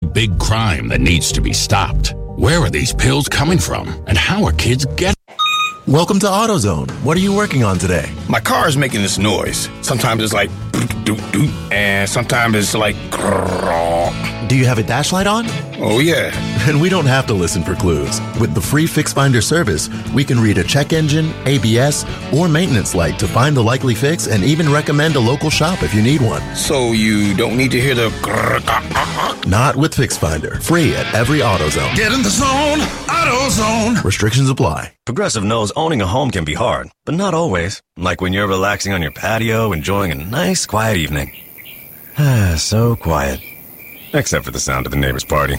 big crime that needs to be stopped. Where are these pills coming from? And how are kids getting? Welcome to AutoZone. What are you working on today? My car is making this noise. Sometimes it's like doot, and sometimes it's like Do you have a dash light on? Oh yeah. And we don't have to listen for clues. With the free Fix Finder service, we can read a check engine, ABS, or maintenance light to find the likely fix and even recommend a local shop if you need one. So you don't need to hear the Not with Fix Finder. Free at every AutoZone. Get in the zone, AutoZone. Restrictions apply. Progressive knows owning a home can be hard, but not always. Like when you're relaxing on your patio, enjoying a nice, quiet evening. So quiet. Except for the sound of the neighbor's party.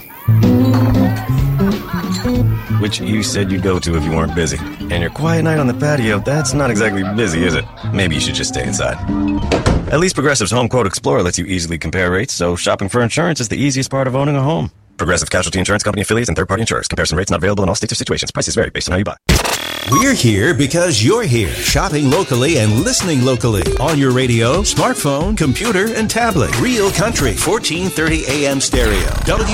Which you said you'd go to if you weren't busy. And your quiet night on the patio, that's not exactly busy, is it? Maybe you should just stay inside. At least Progressive's Home Quote Explorer lets you easily compare rates, so shopping for insurance is the easiest part of owning a home. Progressive Casualty Insurance Company affiliates and third-party insurers. Comparison rates not available in all states or situations. Prices vary based on how you buy. We're here because you're here, shopping locally and listening locally. On your radio, smartphone, computer, and tablet. Real Country, 1430 AM stereo.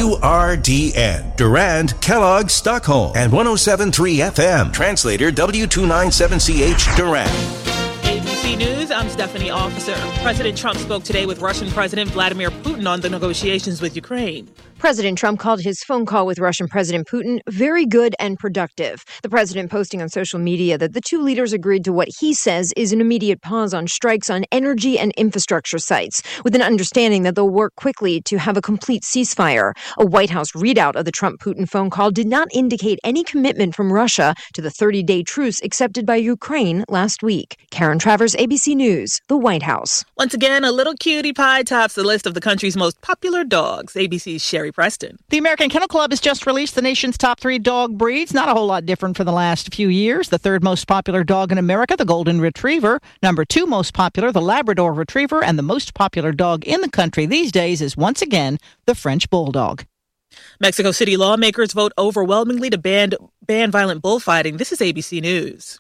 WRDN, Durand, Kellogg, Stockholm. And 107.3 FM. Translator, W297CH, Durand. ABC News, I'm Stephanie Officer. President Trump spoke today with Russian President Vladimir Putin on the negotiations with Ukraine. President Trump called his phone call with Russian President Putin very good and productive. The president posting on social media that the two leaders agreed to what he says is an immediate pause on strikes on energy and infrastructure sites, with an understanding that they'll work quickly to have a complete ceasefire. A White House readout of the Trump-Putin phone call did not indicate any commitment from Russia to the 30-day truce accepted by Ukraine last week. Karen Travers, ABC News, the White House. Once again, a little cutie pie tops the list of the country's most popular dogs. ABC's Sherry Preston. The American Kennel Club has just released the nation's top 3 dog breeds. Not a whole lot different from the last few years. The 3rd most popular dog in America, the Golden Retriever. Number 2 most popular, the Labrador Retriever. And the most popular dog in the country these days is once again the French Bulldog. Mexico City lawmakers vote overwhelmingly to ban violent bullfighting. This is ABC News.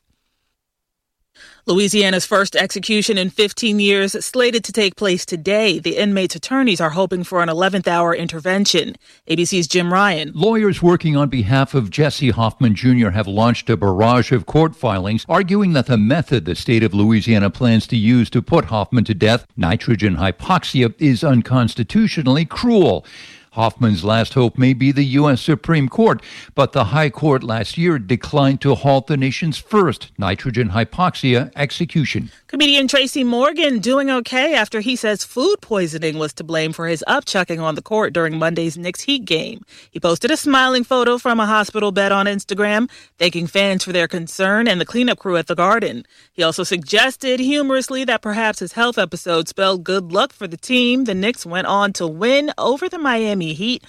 Louisiana's first execution in 15 years slated to take place today. The inmates' attorneys are hoping for an 11th-hour intervention. ABC's Jim Ryan. Lawyers working on behalf of Jesse Hoffman Jr. have launched a barrage of court filings, arguing that the method the state of Louisiana plans to use to put Hoffman to death, nitrogen hypoxia, is unconstitutionally cruel. Hoffman's last hope may be the U.S. Supreme Court, but the High Court last year declined to halt the nation's first nitrogen hypoxia execution. Comedian Tracy Morgan doing okay after he says food poisoning was to blame for his upchucking on the court during Monday's Knicks Heat game. He posted a smiling photo from a hospital bed on Instagram, thanking fans for their concern and the cleanup crew at the Garden. He also suggested humorously that perhaps his health episode spelled good luck for the team. The Knicks went on to win over the Miami Heat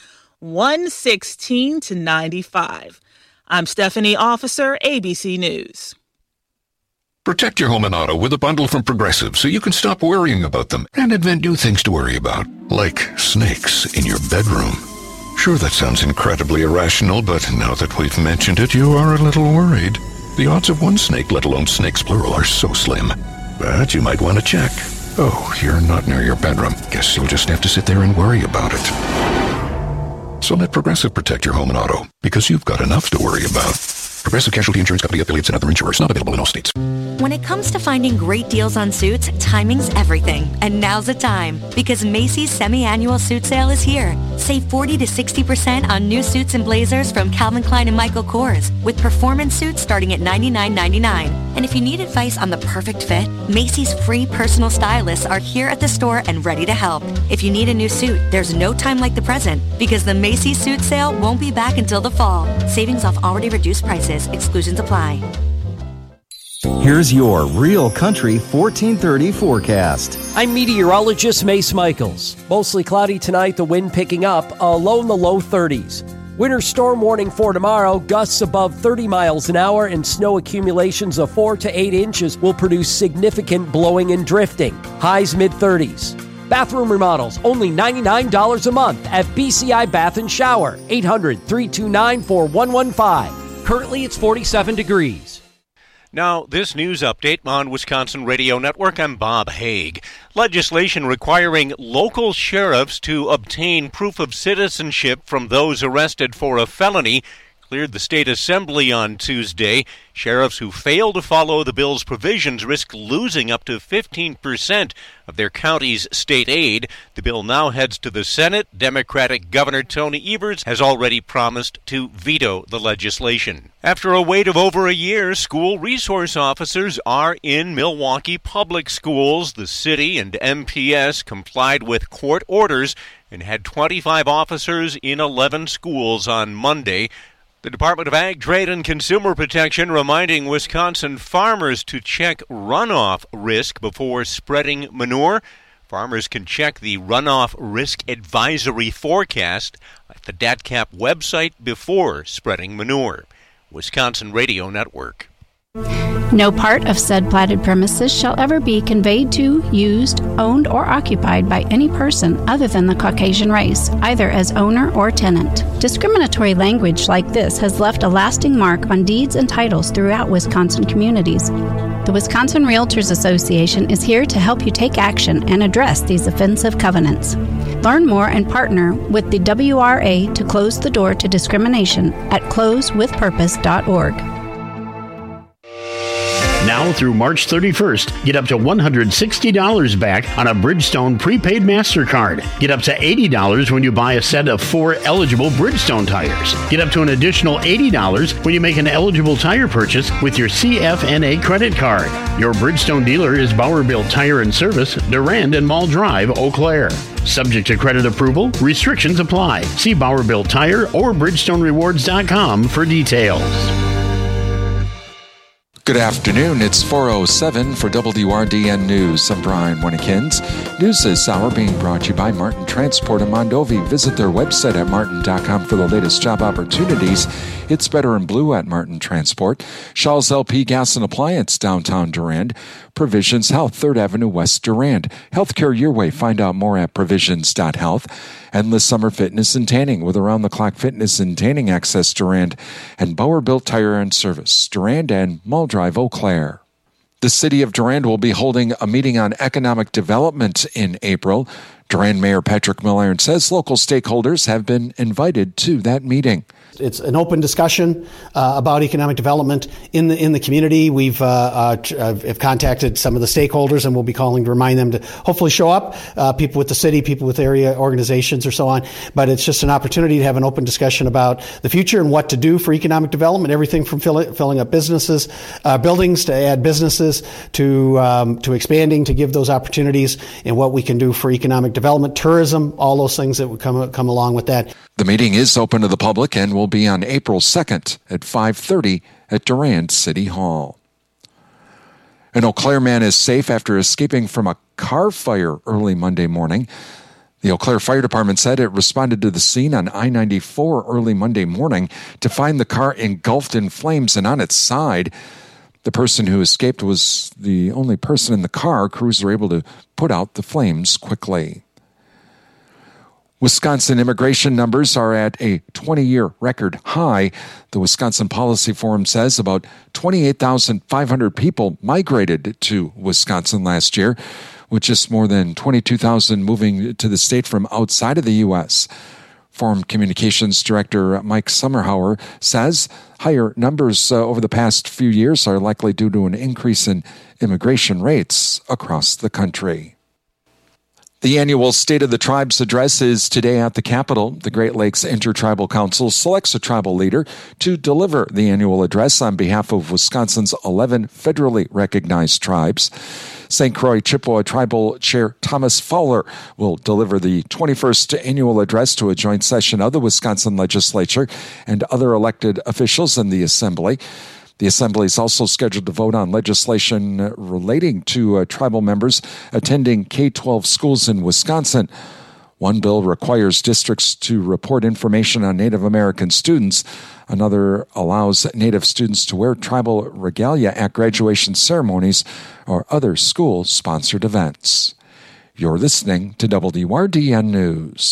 116-95. I'm Stephanie Officer, ABC News. Protect your home and auto with a bundle from Progressive so you can stop worrying about them and invent new things to worry about, like snakes in your bedroom. Sure, that sounds incredibly irrational, but now that we've mentioned it, you are a little worried. The odds of one snake, let alone snakes plural, are so slim. But you might want to check. Oh, you're not near your bedroom. Guess you'll just have to sit there and worry about it. So let Progressive protect your home and auto, because you've got enough to worry about. Progressive Casualty Insurance Company affiliates and other insurers. Not available in all states. When it comes to finding great deals on suits, timing's everything. And now's the time, because Macy's semi-annual suit sale is here. Save 40 to 60% on new suits and blazers from Calvin Klein and Michael Kors, with performance suits starting at $99.99. And if you need advice on the perfect fit, Macy's free personal stylists are here at the store and ready to help. If you need a new suit, there's no time like the present, because the Macy's suit sale won't be back until the fall. Savings off already reduced prices. Exclusions apply. Here's your Real Country 1430 forecast. I'm meteorologist Mace Michaels. Mostly cloudy tonight, the wind picking up, a low in the low 30s. Winter storm warning for tomorrow, gusts above 30 miles an hour and snow accumulations of 4 to 8 inches will produce significant blowing and drifting. Highs mid-30s. Bathroom remodels, only $99 a month at BCI Bath and Shower, 800-329-4115. Currently, it's 47 degrees. Now, this news update on Wisconsin Radio Network, I'm Bob Haig. Legislation requiring local sheriffs to obtain proof of citizenship from those arrested for a felony cleared the state assembly on Tuesday. Sheriffs who fail to follow the bill's provisions risk losing up to 15% of their county's state aid. The bill now heads to the Senate. Democratic Governor Tony Evers has already promised to veto the legislation. After a wait of over a year, school resource officers are in Milwaukee public schools. The city and MPS complied with court orders and had 25 officers in 11 schools on Monday. The Department of Ag, Trade, and Consumer Protection reminding Wisconsin farmers to check runoff risk before spreading manure. Farmers can check the Runoff Risk Advisory Forecast at the DATCAP website before spreading manure. Wisconsin Radio Network. No part of said platted premises shall ever be conveyed to, used, owned, or occupied by any person other than the Caucasian race, either as owner or tenant. Discriminatory language like this has left a lasting mark on deeds and titles throughout Wisconsin communities. The Wisconsin Realtors Association is here to help you take action and address these offensive covenants. Learn more and partner with the WRA to close the door to discrimination at closewithpurpose.org. Now through March 31st, get up to $160 back on a Bridgestone prepaid MasterCard. Get up to $80 when you buy a set of 4 eligible Bridgestone tires. Get up to an additional $80 when you make an eligible tire purchase with your CFNA credit card. Your Bridgestone dealer is Bauer Built Tire and Service, Durand and Mall Drive, Eau Claire. Subject to credit approval, restrictions apply. See Bauer Built Tire or BridgestoneRewards.com for details. Good afternoon. It's 4:07 for WRDN News. I'm Brian Winnekins. News this hour being brought to you by Martin Transport in Mondovi. Visit their website at martin.com for the latest job opportunities. It's better in blue at Martin Transport. Shaw's LP Gas and Appliance, downtown Durand. Provisions Health, 3rd Avenue West, Durand. Healthcare your way. Find out more at provisions.health. Endless Summer Fitness and Tanning with around-the-clock fitness and tanning access, Durand. And Bauer Built Tire and Service, Durand and Mall Drive, Eau Claire. The city of Durand will be holding a meeting on economic development in April. Durand Mayor Patrick Milliron says local stakeholders have been invited to that meeting. It's an open discussion about economic development in the community. We've have contacted some of the stakeholders, and we'll be calling to remind them to hopefully show up. People with the city, people with area organizations, or so on. But it's just an opportunity to have an open discussion about the future and what to do for economic development. Everything from filling up businesses, buildings to add businesses, to expanding to give those opportunities, and what we can do for economic development, tourism, all those things that would come along with that. The meeting is open to the public and will be on April 2nd at 5:30 at Durand City Hall. An Eau Claire man is safe after escaping from a car fire early Monday morning. The Eau Claire Fire Department said it responded to the scene on I-94 early Monday morning to find the car engulfed in flames and on its side. The person who escaped was the only person in the car. Crews were able to put out the flames quickly. Wisconsin immigration numbers are at a 20-year record high. The Wisconsin Policy Forum says about 28,500 people migrated to Wisconsin last year, with just more than 22,000 moving to the state from outside of the U.S. Forum Communications Director Mike Sommerhauer says higher numbers over the past few years are likely due to an increase in immigration rates across the country. The annual State of the Tribes address is today at the Capitol. The Great Lakes Intertribal Council selects a tribal leader to deliver the annual address on behalf of Wisconsin's 11 federally recognized tribes. St. Croix Chippewa Tribal Chair Thomas Fowler will deliver the 21st annual address to a joint session of the Wisconsin Legislature and other elected officials in the Assembly. The Assembly is also scheduled to vote on legislation relating to tribal members attending K-12 schools in Wisconsin. One bill requires districts to report information on Native American students. Another allows Native students to wear tribal regalia at graduation ceremonies or other school-sponsored events. You're listening to WRDN News.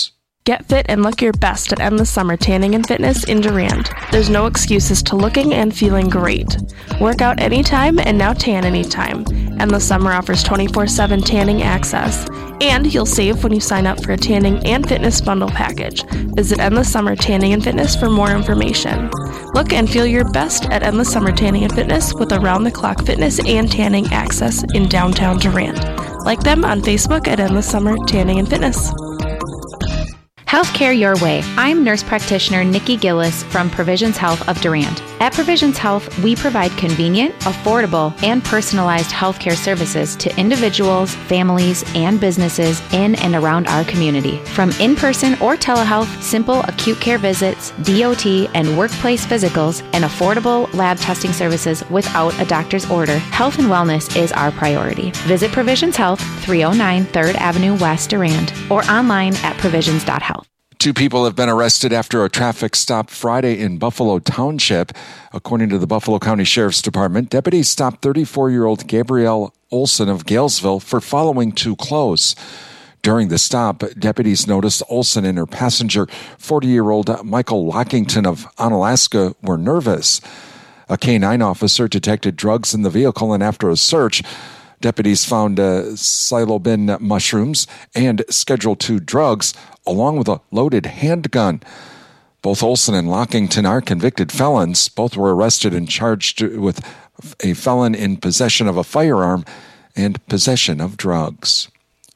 Get fit and look your best at Endless Summer Tanning and Fitness in Durand. There's no excuses to looking and feeling great. Work out anytime and now tan anytime. Endless Summer offers 24/7 tanning access. And you'll save when you sign up for a tanning and fitness bundle package. Visit Endless Summer Tanning and Fitness for more information. Look and feel your best at Endless Summer Tanning and Fitness with around-the-clock fitness and tanning access in downtown Durand. Like them on Facebook at Endless Summer Tanning and Fitness. Healthcare your way. I'm nurse practitioner Nikki Gillis from Provisions Health of Durand. At Provisions Health, we provide convenient, affordable, and personalized healthcare services to individuals, families, and businesses in and around our community. From in-person or telehealth, simple acute care visits, DOT, and workplace physicals, and affordable lab testing services without a doctor's order, health and wellness is our priority. Visit Provisions Health, 309 3rd Avenue West, Durand, or online at provisions.health. 2 people have been arrested after a traffic stop Friday in Buffalo Township. According to the Buffalo County Sheriff's Department, deputies stopped 34-year-old Gabrielle Olson of Galesville for following too close. During the stop, deputies noticed Olson and her passenger, 40-year-old Michael Lockington of Onalaska, were nervous. A K-9 officer detected drugs in the vehicle, and after a search, deputies found psilocybin mushrooms and Schedule II drugs, along with a loaded handgun. Both Olson and Lockington are convicted felons. Both were arrested and charged with a felon in possession of a firearm and possession of drugs.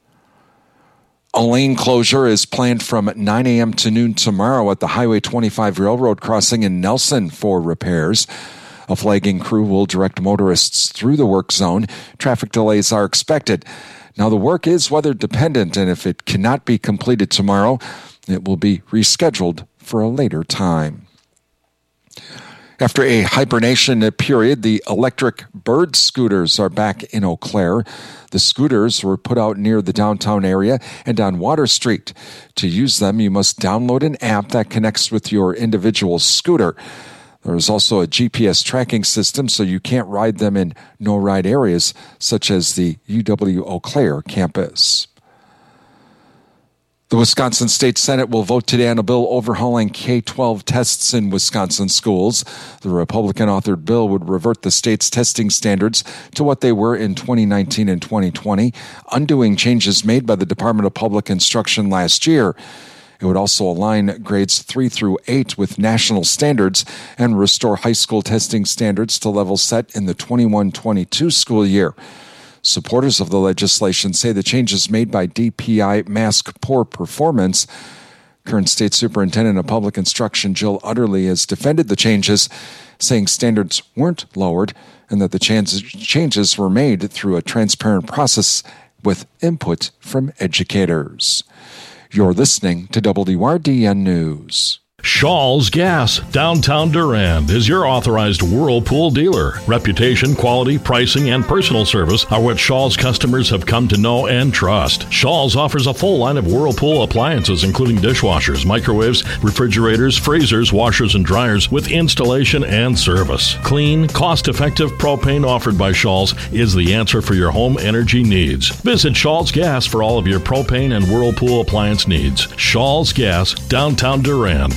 A lane closure is planned from 9 a.m. to noon tomorrow at the Highway 25 railroad crossing in Nelson for repairs. A flagging crew will direct motorists through the work zone. Traffic delays are expected. Now, the work is weather dependent, and if it cannot be completed tomorrow, it will be rescheduled for a later time. After a hibernation period, the electric bird scooters are back in Eau Claire. The scooters were put out near the downtown area and on Water Street. To use them, you must download an app that connects with your individual scooter. There is also a GPS tracking system, so you can't ride them in no-ride areas, such as the UW Eau Claire campus. The Wisconsin State Senate will vote today on a bill overhauling K-12 tests in Wisconsin schools. The Republican-authored bill would revert the state's testing standards to what they were in 2019 and 2020, undoing changes made by the Department of Public Instruction last year. It would also align grades 3 through 8 with national standards and restore high school testing standards to levels set in the 21-22 school year. Supporters of the legislation say the changes made by DPI mask poor performance. Current State Superintendent of Public Instruction Jill Utterly has defended the changes, saying standards weren't lowered and that the changes were made through a transparent process with input from educators. You're listening to WRDN News. Shaw's Gas, downtown Durand, is your authorized Whirlpool dealer. Reputation, quality, pricing, and personal service are what Shaw's customers have come to know and trust. Shaw's offers a full line of Whirlpool appliances, including dishwashers, microwaves, refrigerators, freezers, washers, and dryers, with installation and service. Clean, cost-effective propane offered by Shaw's is the answer for your home energy needs. Visit Shaw's Gas for all of your propane and Whirlpool appliance needs. Shaw's Gas, downtown Durand.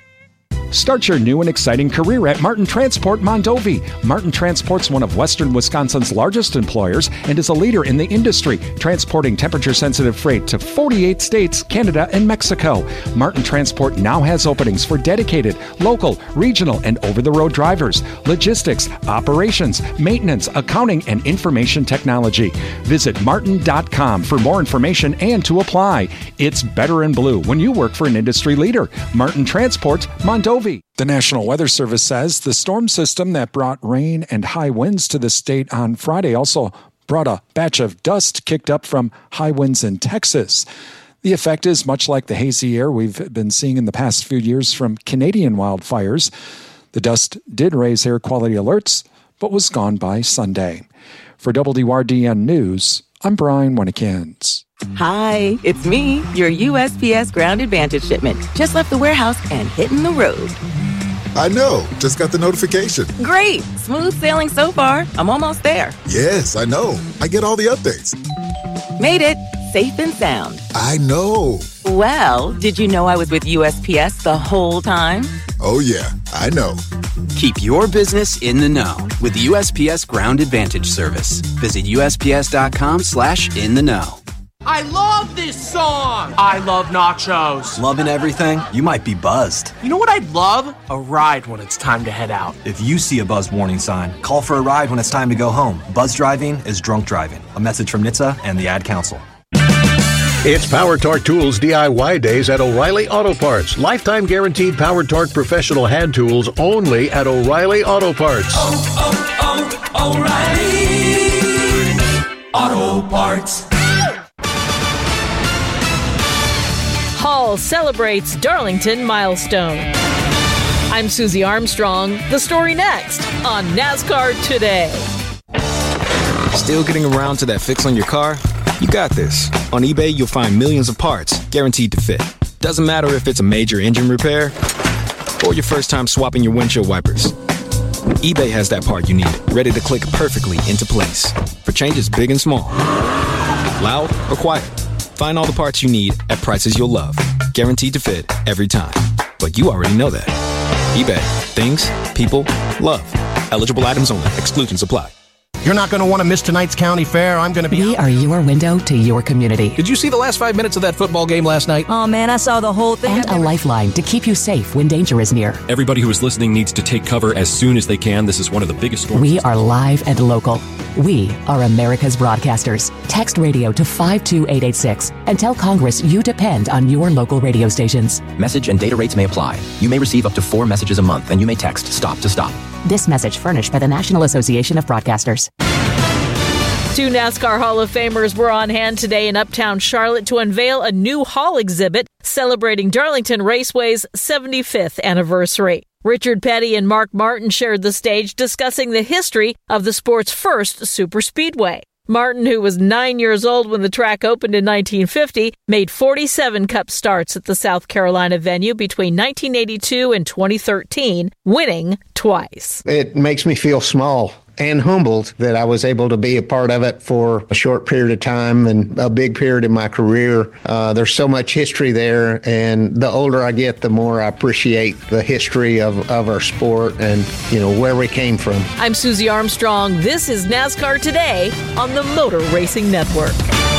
Start your new and exciting career at Martin Transport Mondovi. Martin Transport's one of Western Wisconsin's largest employers and is a leader in the industry, transporting temperature-sensitive freight to 48 states, Canada, and Mexico. Martin Transport now has openings for dedicated, local, regional, and over-the-road drivers, logistics, operations, maintenance, accounting, and information technology. Visit martin.com for more information and to apply. It's better in blue when you work for an industry leader. Martin Transport Mondovi. The National Weather Service says the storm system that brought rain and high winds to the state on Friday also brought a batch of dust kicked up from high winds in Texas. The effect is much like the hazy air we've been seeing in the past few years from Canadian wildfires. The dust did raise air quality alerts, but was gone by Sunday. For WRDN News, I'm Brian Winnekins. Hi, it's me, your USPS Ground Advantage shipment. Just left the warehouse and hitting the road. I know. Just got the notification. Great. Smooth sailing so far. I'm almost there. Yes, I know. I get all the updates. Made it. Safe and sound. I know. Well, did you know I was with USPS the whole time? Oh, yeah, I know. Keep your business in the know with the USPS Ground Advantage service. Visit USPS.com/in-the-know. I love this song! I love nachos. Loving everything? You might be buzzed. You know what I'd love? A ride when it's time to head out. If you see a buzzed warning sign, call for a ride when it's time to go home. Buzz driving is drunk driving. A message from NHTSA and the Ad Council. It's Power Torque Tools DIY days at O'Reilly Auto Parts. Lifetime guaranteed Power Torque professional hand tools only at O'Reilly Auto Parts. O'Reilly Auto Parts. Hall celebrates Darlington milestone. I'm Susie Armstrong. The story next on NASCAR Today. Still getting around to that fix on your car? You got this. On eBay, you'll find millions of parts guaranteed to fit. Doesn't matter if it's a major engine repair or your first time swapping your windshield wipers. eBay has that part you need, ready to click perfectly into place for changes big and small, loud or quiet. Find all the parts you need at prices you'll love, guaranteed to fit every time. But you already know that. eBay. Things, people, love. Eligible items only. Exclusions apply. You're not going to want to miss tonight's county fair. I'm going to be... We are your window to your community. Did you see the last 5 minutes of that football game last night? Oh, man, I saw the whole thing. And a lifeline to keep you safe when danger is near. Everybody who is listening needs to take cover as soon as they can. This is one of the biggest storms. We are live and local. We are America's broadcasters. Text radio to 52886 and tell Congress you depend on your local radio stations. Message and data rates may apply. You may receive up to 4 messages a month, and you may text STOP to STOP. This message furnished by the National Association of Broadcasters. 2 NASCAR Hall of Famers were on hand today in Uptown Charlotte to unveil a new Hall exhibit celebrating Darlington Raceway's 75th anniversary. Richard Petty and Mark Martin shared the stage discussing the history of the sport's first superspeedway. Martin, who was 9 years old when the track opened in 1950, made 47 Cup starts at the South Carolina venue between 1982 and 2013, winning twice. It makes me feel small and humbled that I was able to be a part of it for a short period of time and a big period in my career. There's so much history there, and the older I get, the more I appreciate the history of our sport and, where we came from. I'm Susie Armstrong. This is NASCAR Today on the Motor Racing Network.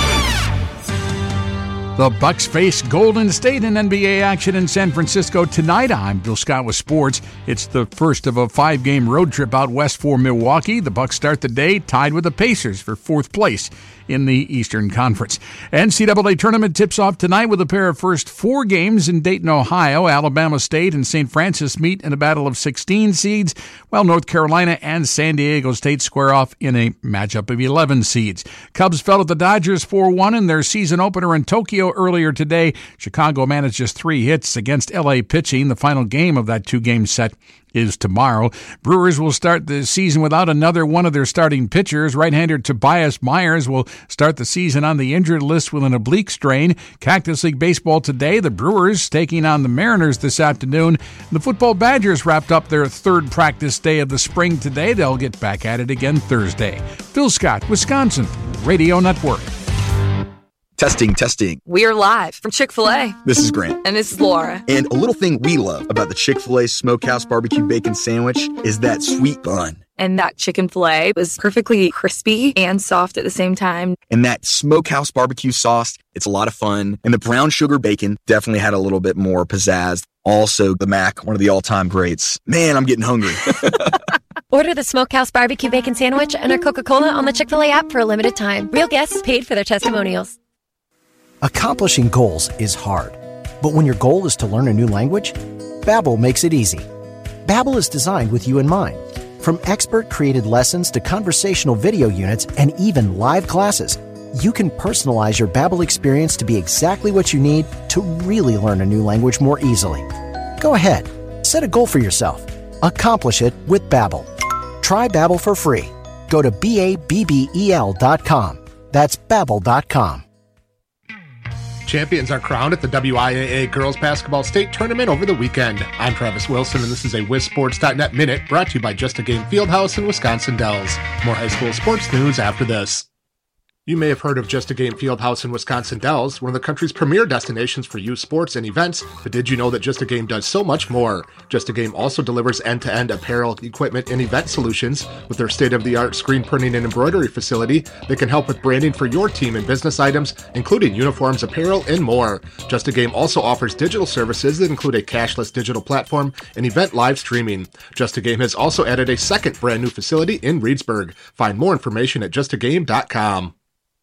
The Bucks face Golden State in NBA action in San Francisco tonight. I'm Bill Scott with sports. It's the first of a 5-game road trip out west for Milwaukee. The Bucks start the day tied with the Pacers for 4th place in the Eastern Conference. NCAA tournament tips off tonight with a pair of first 4 games in Dayton, Ohio. Alabama State and St. Francis meet in a battle of 16 seeds, while North Carolina and San Diego State square off in a matchup of 11 seeds. Cubs fell at the Dodgers 4-1 in their season opener in Tokyo earlier today. Chicago managed just 3 hits against L.A. pitching. The final game of that 2-game set is tomorrow. Brewers will start the season without another one of their starting pitchers. Right-hander Tobias Myers will start the season on the injured list with an oblique strain. Cactus League Baseball today. The Brewers taking on the Mariners this afternoon. The Football Badgers wrapped up their 3rd practice day of the spring today. They'll get back at it again Thursday. Phil Scott, Wisconsin Radio Network. Testing. We're live from Chick-fil-A. This is Grant. And this is Laura. And a little thing we love about the Chick-fil-A Smokehouse Barbecue Bacon Sandwich is that sweet bun. And that chicken filet was perfectly crispy and soft at the same time. And that Smokehouse Barbecue sauce, it's a lot of fun. And the brown sugar bacon definitely had a little bit more pizzazz. Also, the Mac, one of the all-time greats. Man, I'm getting hungry. Order the Smokehouse Barbecue Bacon Sandwich and a Coca-Cola on the Chick-fil-A app for a limited time. Real guests paid for their testimonials. Accomplishing goals is hard, but when your goal is to learn a new language, Babbel makes it easy. Babbel is designed with you in mind. From expert-created lessons to conversational video units and even live classes, you can personalize your Babbel experience to be exactly what you need to really learn a new language more easily. Go ahead, set a goal for yourself. Accomplish it with Babbel. Try Babbel for free. Go to BABBEL.com. That's Babbel.com. Champions are crowned at the WIAA Girls Basketball State Tournament over the weekend. I'm Travis Wilson, and this is a WisSports.net Minute brought to you by Just a Game Fieldhouse and Wisconsin Dells. More high school sports news after this. You may have heard of Just a Game Fieldhouse in Wisconsin Dells, one of the country's premier destinations for youth sports and events, but did you know that Just a Game does so much more? Just a Game also delivers end-to-end apparel, equipment, and event solutions. With their state-of-the-art screen printing and embroidery facility, they can help with branding for your team and business items, including uniforms, apparel, and more. Just a Game also offers digital services that include a cashless digital platform and event live streaming. Just a Game has also added a second brand new facility in Reedsburg. Find more information at justagame.com.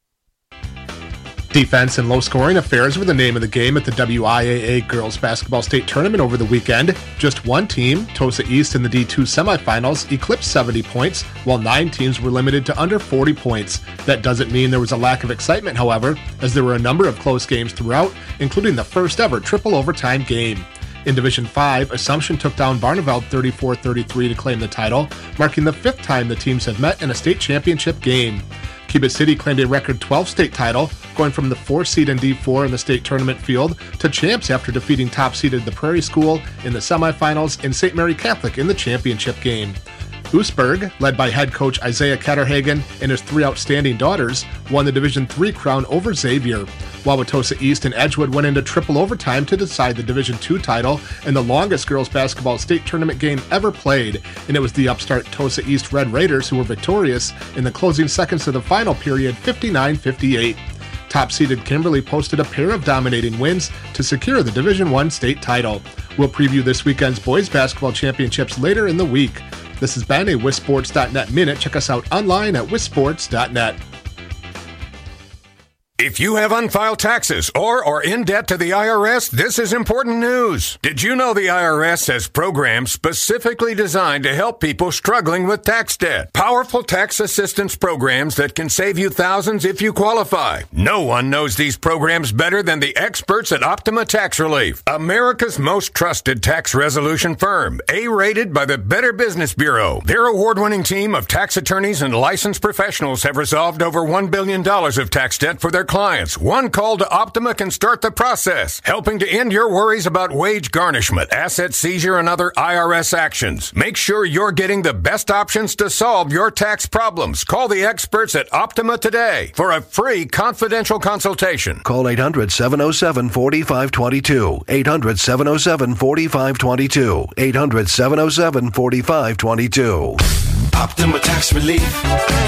Defense and low-scoring affairs were the name of the game at the WIAA Girls Basketball State Tournament over the weekend. Just one team, Tosa East in the D2 semifinals, eclipsed 70 points, while 9 teams were limited to under 40 points. That doesn't mean there was a lack of excitement, however, as there were a number of close games throughout, including the first ever triple overtime game. In Division 5, Assumption took down Barneveld 34-33 to claim the title, marking the 5th time the teams have met in a state championship game. Cuba City claimed a record 12th state title, going from the 4th seed in D4 in the state tournament field to champs after defeating top-seeded the Prairie School in the semifinals and St. Mary Catholic in the championship game. Oostburg, led by head coach Isaiah Ketterhagen and his 3 outstanding daughters, won the Division III crown over Xavier. Wauwatosa East and Edgewood went into triple overtime to decide the Division II title and the longest girls basketball state tournament game ever played, and it was the upstart Tosa East Red Raiders who were victorious in the closing seconds of the final period, 59-58. Top-seeded Kimberly posted a pair of dominating wins to secure the Division I state title. We'll preview this weekend's boys basketball championships later in the week. This has been a WisSports.net Minute. Check us out online at WisSports.net. If you have unfiled taxes or are in debt to the IRS, this is important news. Did you know the IRS has programs specifically designed to help people struggling with tax debt? Powerful tax assistance programs that can save you thousands if you qualify. No one knows these programs better than the experts at Optima Tax Relief, America's most trusted tax resolution firm, A-rated by the Better Business Bureau. Their award-winning team of tax attorneys and licensed professionals have resolved over $1 billion of tax debt for their clients. One call to Optima can start the process, helping to end your worries about wage garnishment, asset seizure, and other IRS actions. Make sure you're getting the best options to solve your tax problems. Call the experts at Optima today for a free confidential consultation. Call 800-707-4522. 800-707-4522. 800-707-4522. Optima Tax Relief.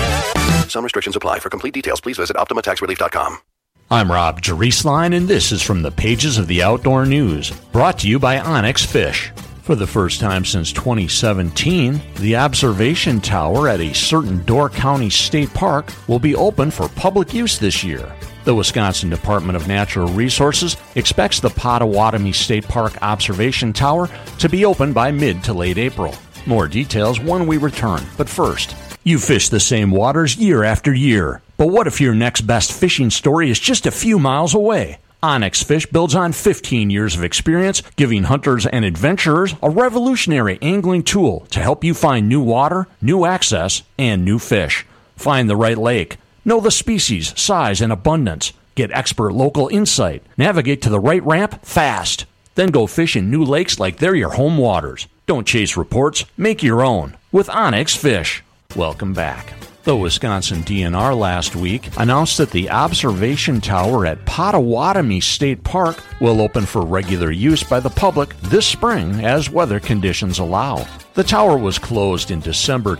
Some restrictions apply. For complete details, please visit OptimaTaxRelief.com. I'm Rob Jerisline, and this is from the pages of the Outdoor News, brought to you by Onyx Fish. For the first time since 2017, the observation tower at a certain Door County State Park will be open for public use this year. The Wisconsin Department of Natural Resources expects the Pottawatomie State Park Observation Tower to be open by mid to late April. More details when we return, but first, you fish the same waters year after year. But what if your next best fishing story is just a few miles away? Onyx Fish builds on 15 years of experience, giving hunters and adventurers a revolutionary angling tool to help you find new water, new access, and new fish. Find the right lake. Know the species, size, and abundance. Get expert local insight. Navigate to the right ramp fast. Then go fish in new lakes like they're your home waters. Don't chase reports. Make your own with Onyx Fish. Welcome back. The Wisconsin DNR last week announced that the observation tower at Pottawatomie State Park will open for regular use by the public this spring as weather conditions allow. The tower was closed in December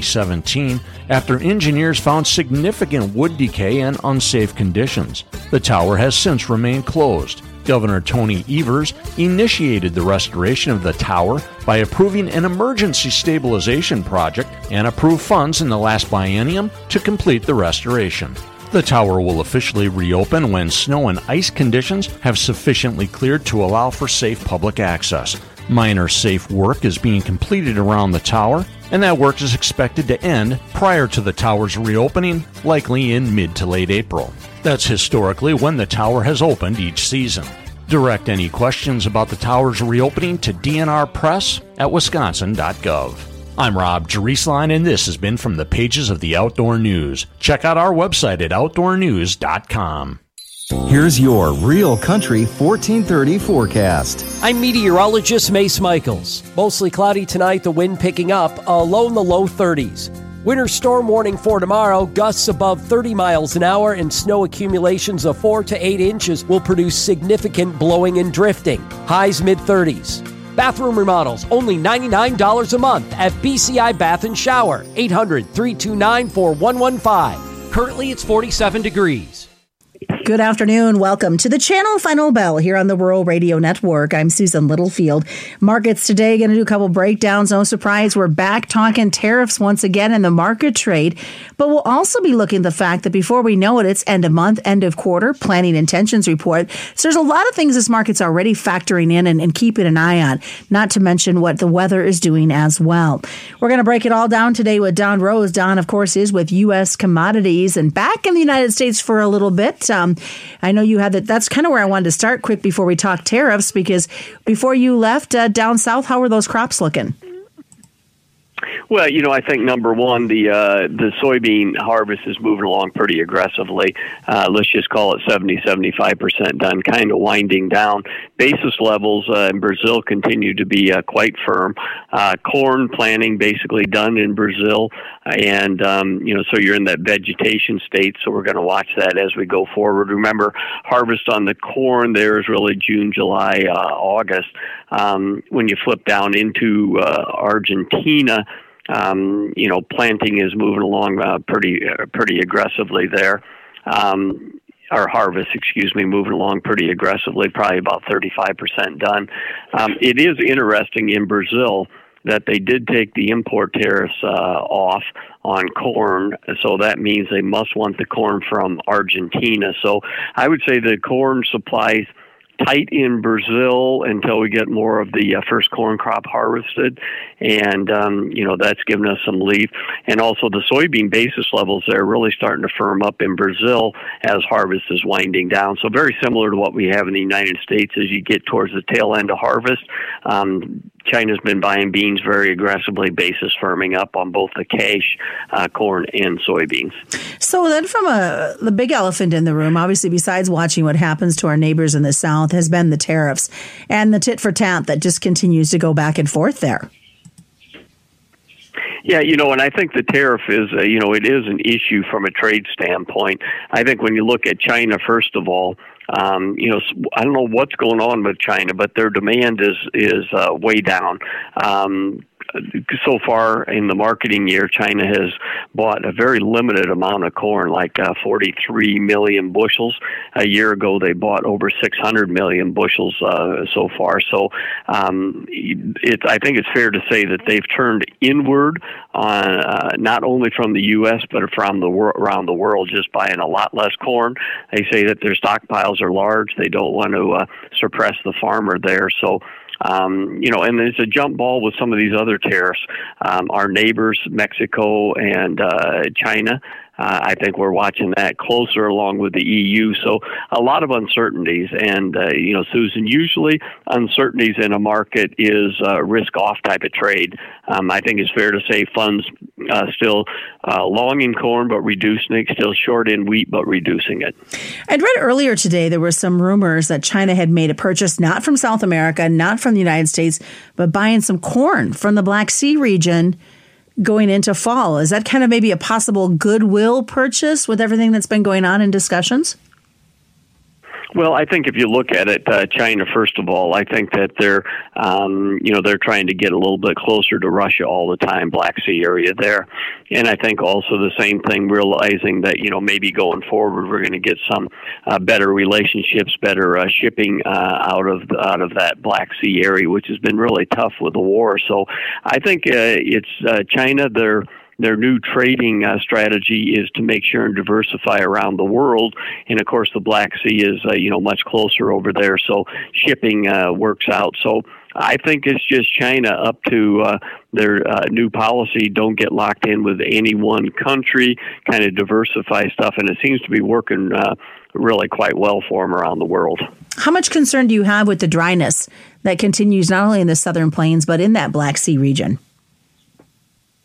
2017 after engineers found significant wood decay and unsafe conditions. The tower has since remained closed. Governor Tony Evers initiated the restoration of the tower by approving an emergency stabilization project and approved funds in the last biennium to complete the restoration. The tower will officially reopen when snow and ice conditions have sufficiently cleared to allow for safe public access. Minor safe work is being completed around the tower, and that work is expected to end prior to the tower's reopening, likely in mid to late April. That's historically when the tower has opened each season. Direct any questions about the tower's reopening to DNR Press at wisconsin.gov. I'm Rob Jerisline, and this has been from the pages of the Outdoor News. Check out our website at outdoornews.com. Here's your Real Country 1430 forecast. I'm meteorologist Mace Michaels. Mostly cloudy tonight, the wind picking up, a low in the low 30s. Winter storm warning for tomorrow. Gusts above 30 miles an hour and snow accumulations of 4 to 8 inches will produce significant blowing and drifting. Highs mid-30s. Bathroom remodels, only $99 a month at BCI Bath and Shower. 800-329-4115. Currently, it's 47 degrees. Good afternoon. Welcome to the Channel Final Bell here on the Rural Radio Network. I'm Susan Littlefield. Markets today going to do a couple breakdowns. No surprise, we're back talking tariffs once again in the market trade. But we'll also be looking at the fact that before we know it, it's end of month, end of quarter, planning intentions report. So there's a lot of things this market's already factoring in and keeping an eye on, not to mention what the weather is doing as well. We're going to break it all down today with Don Rose. Don, of course, is with U.S. Commodities and back in the United States for a little bit. I know you had that. That's kind of where I wanted to start quick before we talk tariffs, because before you left down south, how were those crops looking? Well, I think number one, the soybean harvest is moving along pretty aggressively. Let's just call it 70-75% done, kind of winding down. Basis levels in Brazil continue to be quite firm. Corn planting basically done in Brazil, and so you're in that vegetation state. So we're going to watch that as we go forward. Remember, harvest on the corn there is really June, July, August. When you flip down into Argentina, planting is moving along pretty aggressively there. Or harvest, moving along pretty aggressively, probably about 35% done. It is interesting in Brazil that they did take the import tariffs off on corn, so that means they must want the corn from Argentina. So I would say the corn supplies tight in Brazil until we get more of the first corn crop harvested, and that's given us some relief. And also the soybean basis levels there are really starting to firm up in Brazil as harvest is winding down. So very similar to what we have in the United States as you get towards the tail end of harvest. China's been buying beans very aggressively, basis firming up on both the cash, corn, and soybeans. So then from the big elephant in the room, obviously besides watching what happens to our neighbors in the South, has been the tariffs and the tit for tat that just continues to go back and forth there. Yeah, and I think the tariff is, it is an issue from a trade standpoint. I think when you look at China, first of all, I don't know what's going on with China, but their demand is way down. So far in the marketing year, China has bought a very limited amount of corn, like 43 million bushels. A year ago, they bought over 600 million bushels so far. So I think it's fair to say that they've turned inward on not only from the U.S., but from around the world, just buying a lot less corn. They say that their stockpiles are large. They don't want to suppress the farmer there. So and there's a jump ball with some of these other tariffs. Our neighbors, Mexico and China, I think we're watching that closer along with the EU. So a lot of uncertainties. And, Susan, usually uncertainties in a market is risk-off type of trade. I think it's fair to say funds still long in corn but reducing it, still short in wheat but reducing it. I'd read earlier today there were some rumors that China had made a purchase not from South America, not from the United States, but buying some corn from the Black Sea region going into fall. Is that kind of maybe a possible goodwill purchase with everything that's been going on in discussions? Well, I think if you look at it, China, first of all, I think that they're trying to get a little bit closer to Russia all the time, Black Sea area there. And I think also the same thing, realizing that, maybe going forward, we're going to get some better relationships, better shipping out of that Black Sea area, which has been really tough with the war. So I think it's China, their new trading strategy is to make sure and diversify around the world. And, of course, the Black Sea is, much closer over there, so shipping works out. So I think it's just China up to their new policy. Don't get locked in with any one country, kind of diversify stuff, and it seems to be working really quite well for them around the world. How much concern do you have with the dryness that continues not only in the southern plains but in that Black Sea region?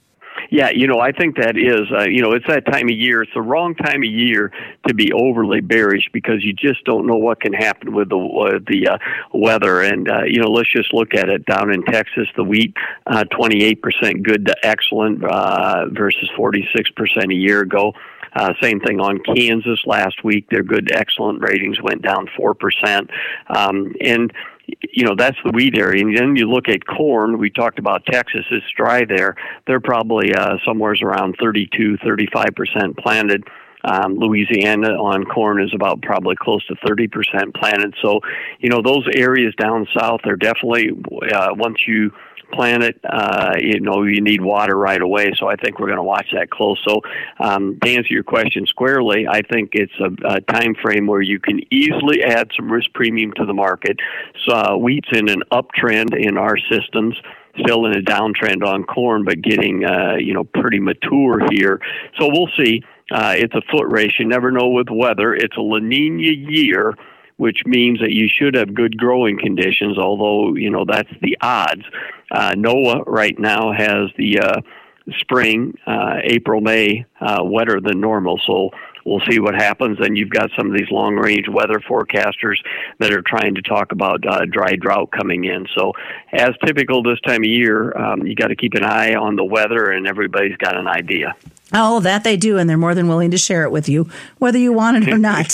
Yeah, I think that is, it's that time of year. It's the wrong time of year to be overly bearish because you just don't know what can happen with the weather. And, let's just look at it. Down in Texas, the wheat, 28% good to excellent versus 46% a year ago. Same thing on Kansas last week. Their good to excellent ratings went down 4%. And that's the wheat area. And then you look at corn. We talked about Texas. It's dry there. They're probably somewhere around 35% planted. Louisiana on corn is about probably close to 30% planted. So, those areas down south are definitely, once you plant it, you need water right away. So I think we're going to watch that close. So to answer your question squarely, I think it's a time frame where you can easily add some risk premium to the market. So wheat's in an uptrend in our systems, still in a downtrend on corn, but getting pretty mature here. So we'll see. It's a foot race. You never know with weather. It's a La Nina year, which means that you should have good growing conditions, although, that's the odds. NOAA right now has the spring, April, May, wetter than normal, so we'll see what happens. And you've got some of these long-range weather forecasters that are trying to talk about dry drought coming in. So as typical this time of year, you got to keep an eye on the weather, and everybody's got an idea. Oh, that they do, and they're more than willing to share it with you, whether you want it or not.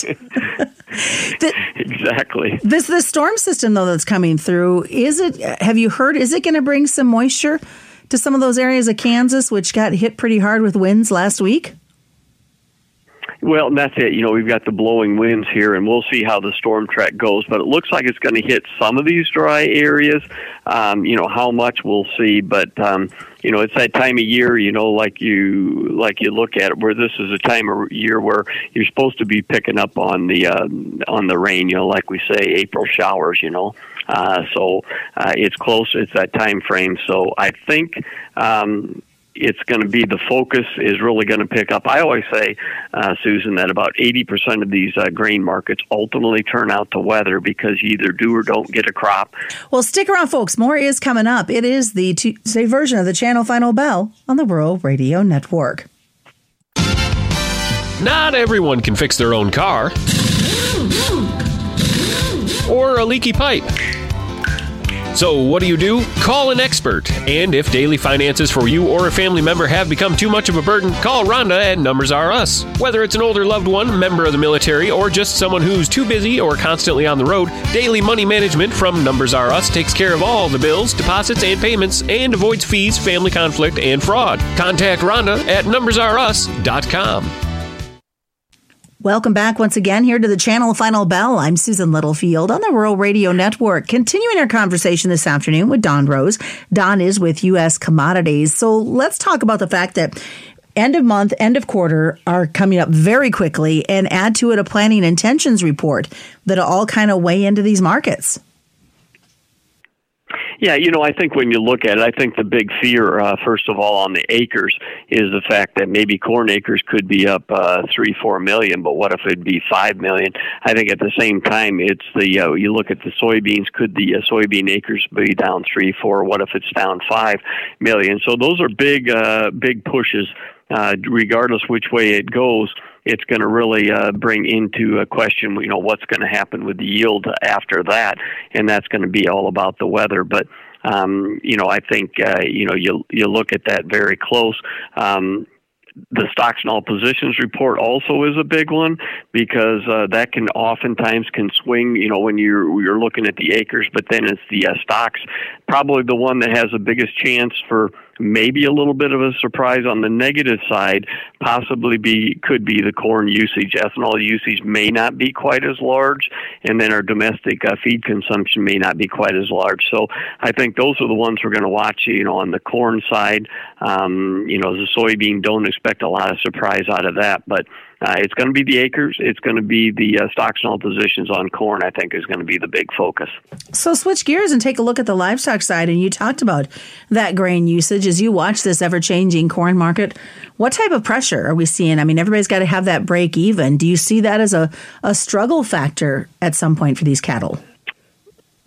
Exactly. The storm system, though, that's coming through, have you heard, is it going to bring some moisture to some of those areas of Kansas, which got hit pretty hard with winds last week? Well, that's it. We've got the blowing winds here, and we'll see how the storm track goes. But it looks like it's going to hit some of these dry areas. How much we'll see. But it's that time of year. Like you look at it, where this is a time of year where you're supposed to be picking up on the rain. Like we say, April showers. So it's close. It's that time frame. So I think. It's going to be the focus is really going to pick up. I always say, Susan, that about 80% of these grain markets ultimately turn out to weather because you either do or don't get a crop. Well, stick around, folks. More is coming up. It is the Tuesday version of the Channel Final Bell on the Rural Radio Network. Not everyone can fix their own car or a leaky pipe. So what do? Call an expert. And if daily finances for you or a family member have become too much of a burden, call Rhonda at Numbers R Us. Whether it's an older loved one, member of the military, or just someone who's too busy or constantly on the road, Daily Money Management from Numbers R Us takes care of all the bills, deposits, and payments and avoids fees, family conflict, and fraud. Contact Rhonda at numbersrus.com. Welcome back once again here to the Channel Final Bell. I'm Susan Littlefield on the Rural Radio Network. Continuing our conversation this afternoon with Don Rose. Don is with U.S. Commodities. So let's talk about the fact that end of month, end of quarter are coming up very quickly, and add to it a planning intentions report that'll all kind of weigh into these markets. Yeah, I think when you look at it, I think the big fear, first of all, on the acres is the fact that maybe corn acres could be up 3-4 million, but what if it'd be 5 million? I think at the same time, it's you look at the soybeans, could the soybean acres be down 3-4? What if it's down 5 million? So those are big pushes. Regardless which way it goes, it's going to really bring into a question, what's going to happen with the yield after that, and that's going to be all about the weather. But I think you look at that very close. The stocks and all positions report also is a big one because that can oftentimes swing, when you're looking at the acres, but then it's the stocks, probably the one that has the biggest chance for maybe a little bit of a surprise on the negative side, could be the corn usage. Ethanol usage may not be quite as large, and then our domestic feed consumption may not be quite as large. So I think those are the ones we're going to watch, on the corn side. The soybean, don't expect a lot of surprise out of that, but it's going to be the acres. It's going to be the stocks and all positions on corn, I think, is going to be the big focus. So switch gears and take a look at the livestock side. And you talked about that grain usage as you watch this ever-changing corn market. What type of pressure are we seeing? I mean, everybody's got to have that break even. Do you see that as a struggle factor at some point for these cattle?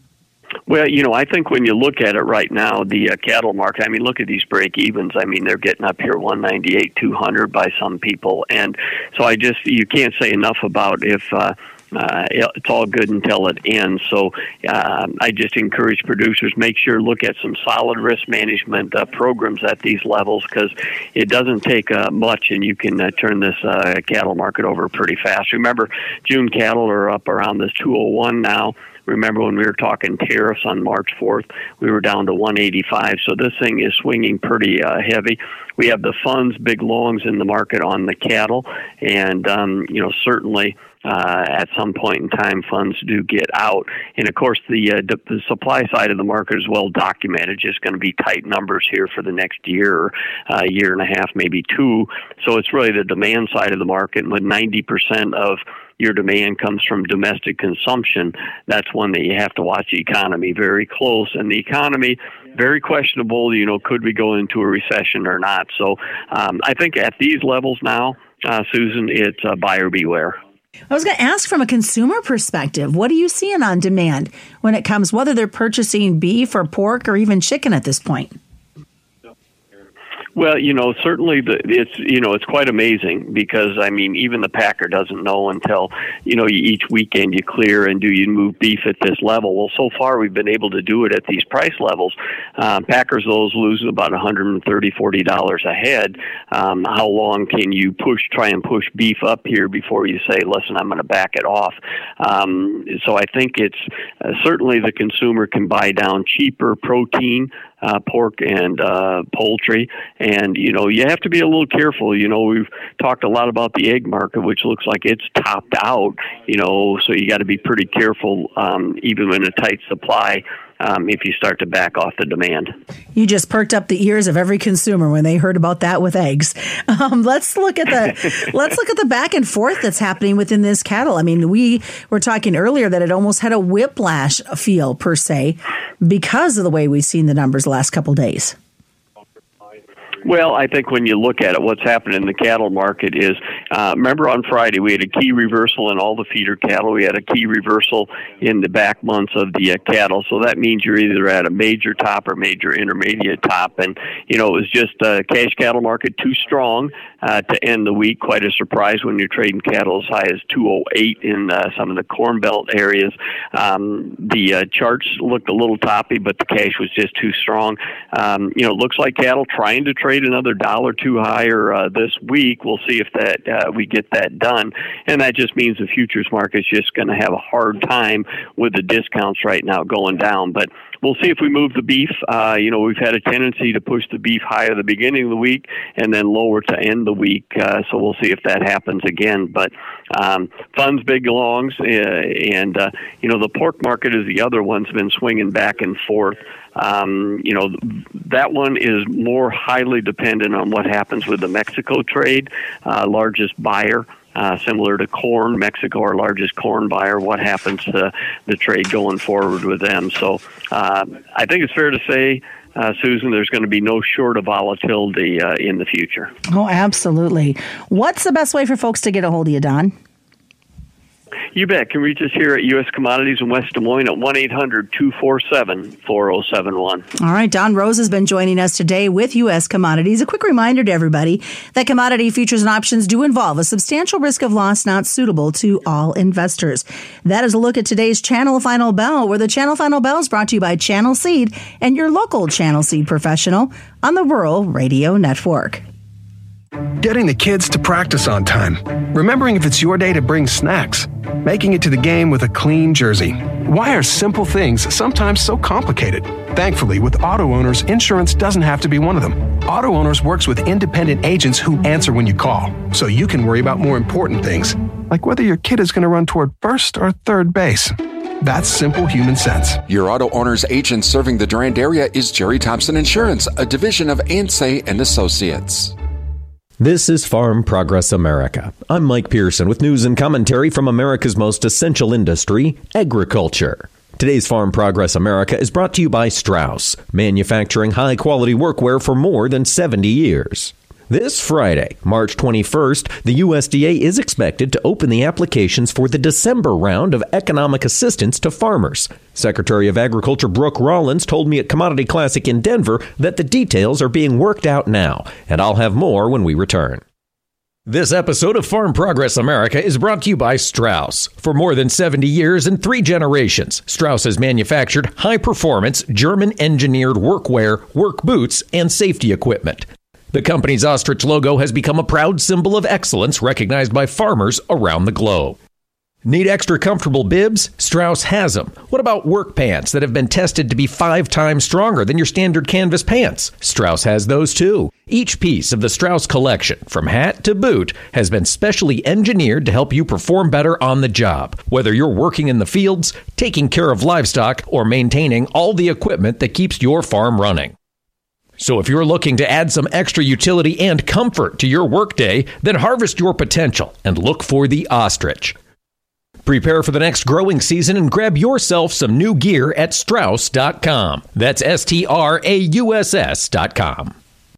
Well, I think when you look at it right now, the cattle market, look at these break evens. They're getting up here 198, 200 by some people. And so you can't say enough about if it's all good until it ends. So I just encourage producers, make sure look at some solid risk management programs at these levels, because it doesn't take much, and you can turn this cattle market over pretty fast. Remember, June cattle are up around this 201 now. Remember when we were talking tariffs on March 4th, we were down to 185. So this thing is swinging pretty heavy. We have the funds, big longs in the market on the cattle, and certainly at some point in time, funds do get out. And of course, the supply side of the market is well documented. Just going to be tight numbers here for the next year, or year and a half, maybe two. So it's really the demand side of the market. And when 90% of your demand comes from domestic consumption, that's one that you have to watch the economy very close. And the economy, very questionable, could we go into a recession or not? So I think at these levels now, Susan, it's buyer beware. I was going to ask, from a consumer perspective, what are you seeing on demand when it comes, whether they're purchasing beef or pork or even chicken at this point? Well, certainly it's quite amazing, because, even the packer doesn't know until, each weekend you clear and do you move beef at this level. Well, so far we've been able to do it at these price levels. Packers, those lose about $130, $40 a head. How long can you try and push beef up here before you say, listen, I'm going to back it off? So I think it's certainly the consumer can buy down cheaper protein, pork and poultry. And, you have to be a little careful. We've talked a lot about the egg market, which looks like it's topped out, so you got to be pretty careful, even in a tight supply, if you start to back off the demand. You just perked up the ears of every consumer when they heard about that with eggs. Let's look at the back and forth that's happening within this cattle. We were talking earlier that it almost had a whiplash feel, per se, because of the way we've seen the numbers the last couple of days. Well, I think when you look at it, what's happened in the cattle market is, remember on Friday we had a key reversal in all the feeder cattle. We had a key reversal in the back months of the cattle. So that means you're either at a major top or major intermediate top. And, it was just cash cattle market too strong to end the week. Quite a surprise when you're trading cattle as high as 208 in some of the Corn Belt areas. The charts looked a little toppy, but the cash was just too strong. It looks like cattle trying to trade another $1 too higher this week. We'll see if that we get that done, and that just means the futures market's just going to have a hard time with the discounts right now going down. But we'll see if we move the beef. We've had a tendency to push the beef higher at the beginning of the week and then lower to end the week. So we'll see if that happens again. But funds, big longs, and the pork market is the other one's been swinging back and forth. That one is more highly dependent on what happens with the Mexico trade. Largest buyer, similar to corn, Mexico, our largest corn buyer. What happens to the trade going forward with them? So I think it's fair to say, Susan, there's going to be no short of volatility in the future. Oh, absolutely. What's the best way for folks to get a hold of you, Don? You bet. Can reach us here at U.S. Commodities in West Des Moines at 1-800-247-4071. All right. Don Rose has been joining us today with U.S. Commodities. A quick reminder to everybody that commodity futures and options do involve a substantial risk of loss not suitable to all investors. That is a look at today's Channel Final Bell, where the Channel Final Bell is brought to you by Channel Seed and your local Channel Seed professional on the Rural Radio Network. Getting the kids to practice on time. Remembering if it's your day to bring snacks. Making it to the game with a clean jersey. Why are simple things sometimes so complicated? Thankfully, with Auto Owners, insurance doesn't have to be one of them. Auto Owners works with independent agents who answer when you call, so you can worry about more important things, like whether your kid is going to run toward first or third base. That's simple human sense. Your Auto Owners agent serving the Durand area is Jerry Thompson Insurance, a division of Ansay and Associates. This is Farm Progress America. I'm Mike Pearson with news and commentary from America's most essential industry, agriculture. Today's Farm Progress America is brought to you by Strauss, manufacturing high-quality workwear for more than 70 years. This Friday, March 21st, the USDA is expected to open the applications for the December round of economic assistance to farmers. Secretary of Agriculture Brooke Rollins told me at Commodity Classic in Denver that the details are being worked out now, and I'll have more when we return. This episode of Farm Progress America is brought to you by Strauss. For more than 70 years and 3 generations, Strauss has manufactured high-performance, German-engineered workwear, work boots, and safety equipment. The company's ostrich logo has become a proud symbol of excellence recognized by farmers around the globe. Need extra comfortable bibs? Strauss has them. What about work pants that have been tested to be 5 times stronger than your standard canvas pants? Strauss has those too. Each piece of the Strauss collection, from hat to boot, has been specially engineered to help you perform better on the job, whether you're working in the fields, taking care of livestock, or maintaining all the equipment that keeps your farm running. So if you're looking to add some extra utility and comfort to your workday, then harvest your potential and look for the ostrich. Prepare for the next growing season and grab yourself some new gear at Strauss.com. That's STRAUSS.com.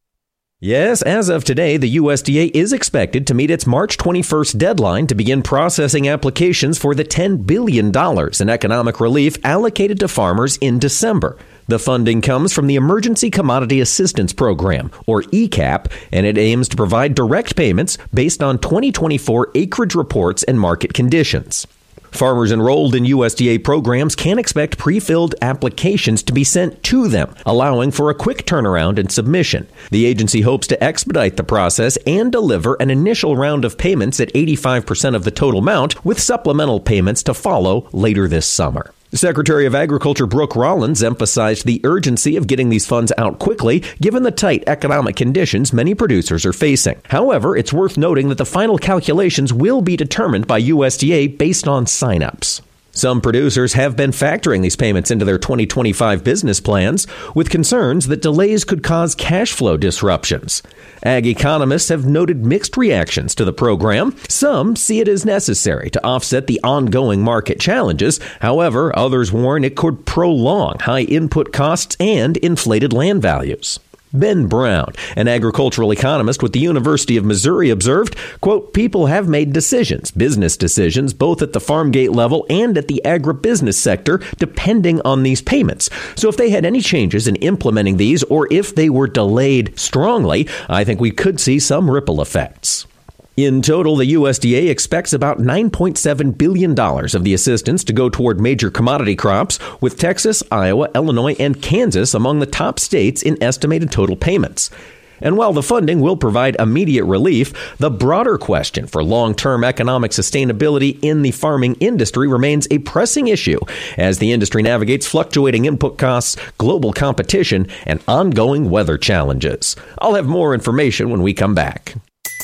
Yes, as of today, the USDA is expected to meet its March 21st deadline to begin processing applications for the $10 billion in economic relief allocated to farmers in December. The funding comes from the Emergency Commodity Assistance Program, or ECAP, and it aims to provide direct payments based on 2024 acreage reports and market conditions. Farmers enrolled in USDA programs can expect pre-filled applications to be sent to them, allowing for a quick turnaround and submission. The agency hopes to expedite the process and deliver an initial round of payments at 85% of the total amount, with supplemental payments to follow later this summer. Secretary of Agriculture Brooke Rollins emphasized the urgency of getting these funds out quickly, given the tight economic conditions many producers are facing. However, it's worth noting that the final calculations will be determined by USDA based on signups. Some producers have been factoring these payments into their 2025 business plans, with concerns that delays could cause cash flow disruptions. Ag economists have noted mixed reactions to the program. Some see it as necessary to offset the ongoing market challenges. However, others warn it could prolong high input costs and inflated land values. Ben Brown, an agricultural economist with the University of Missouri, observed, quote, people have made decisions, business decisions, both at the farm gate level and at the agribusiness sector, depending on these payments. So if they had any changes in implementing these, or if they were delayed strongly, I think we could see some ripple effects. In total, the USDA expects about $9.7 billion of the assistance to go toward major commodity crops, with Texas, Iowa, Illinois, and Kansas among the top states in estimated total payments. And while the funding will provide immediate relief, the broader question for long-term economic sustainability in the farming industry remains a pressing issue as the industry navigates fluctuating input costs, global competition, and ongoing weather challenges. I'll have more information when we come back.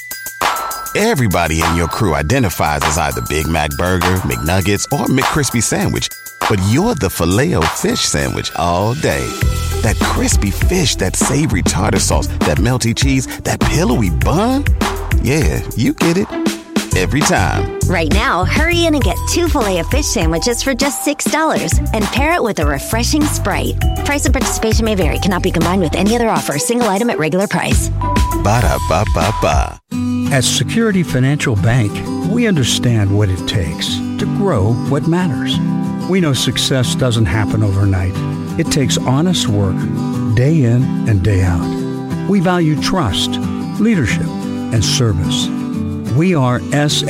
Everybody in your crew identifies as either Big Mac Burger, McNuggets, or McCrispy Sandwich. But you're the Filet-O-Fish Sandwich all day. That crispy fish, that savory tartar sauce, that melty cheese, that pillowy bun. Yeah, you get it. Every time. Right now, hurry in and get 2 Filet-O-Fish sandwiches for just $6. And pair it with a refreshing Sprite. Price and participation may vary. Cannot be combined with any other offer. Single item at regular price. Ba-da-ba-ba-ba. At Security Financial Bank, we understand what it takes to grow what matters. We know success doesn't happen overnight. It takes honest work, day in and day out. We value trust, leadership, and service. We are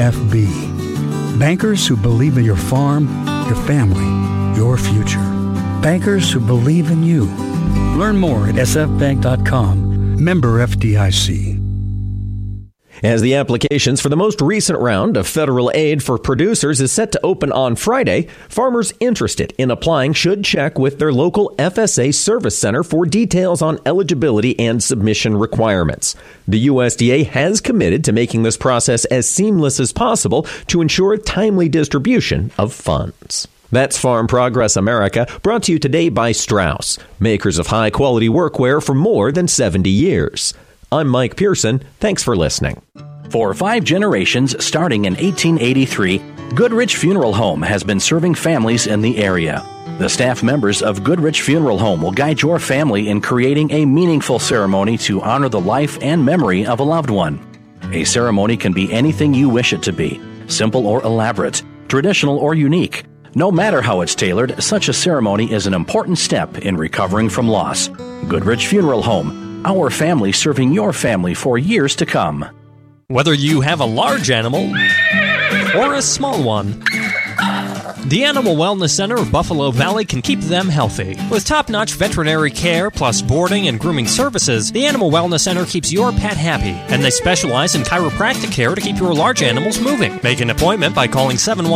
SFB, bankers who believe in your farm, your family, your future. Bankers who believe in you. Learn more at sfbank.com. Member FDIC. As the applications for the most recent round of federal aid for producers is set to open on Friday, farmers interested in applying should check with their local FSA service center for details on eligibility and submission requirements. The USDA has committed to making this process as seamless as possible to ensure timely distribution of funds. That's Farm Progress America, brought to you today by Strauss, makers of high-quality workwear for more than 70 years. I'm Mike Pearson. Thanks for listening. For 5 generations, starting in 1883, Goodrich Funeral Home has been serving families in the area. The staff members of Goodrich Funeral Home will guide your family in creating a meaningful ceremony to honor the life and memory of a loved one. A ceremony can be anything you wish it to be, simple or elaborate, traditional or unique. No matter how it's tailored, such a ceremony is an important step in recovering from loss. Goodrich Funeral Home, our family serving your family for years to come. Whether you have a large animal or a small one, the Animal Wellness Center of Buffalo Valley can keep them healthy. With top-notch veterinary care plus boarding and grooming services, the Animal Wellness Center keeps your pet happy, and they specialize in chiropractic care to keep your large animals moving. Make an appointment by calling